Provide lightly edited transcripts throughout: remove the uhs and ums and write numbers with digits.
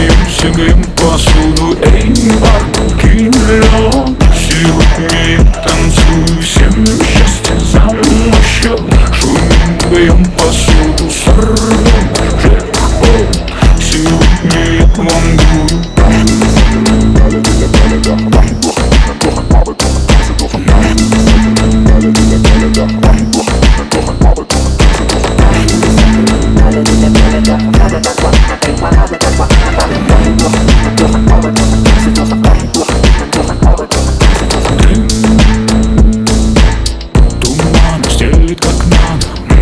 смеемся, греем посуду. Эй, бар, кинь лед. Сегодня я танцую, всем счастье за мой счет. Шумим, греем посуду, сорвем джекпот. Сегодня я вангую. Туман стелит как надо.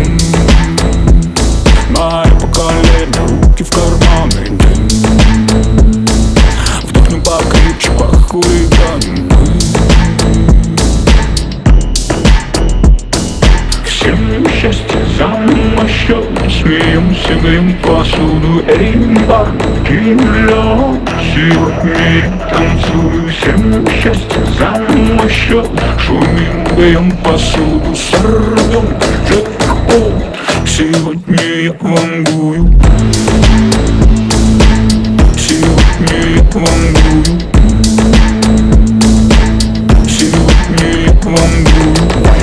Мое поколение, руки в карманы. Вдохнем покрепче, похулиганим. Всем счастье за мой счет. Смеемся, греем посуду. Эй, бар, кинь лед. Сегодня я танцую, всем счастье за мой счет. Шумим, греем посуду, сорвем джекпот. Сегодня я вангую. Сегодня я вангую. Сегодня я вангую.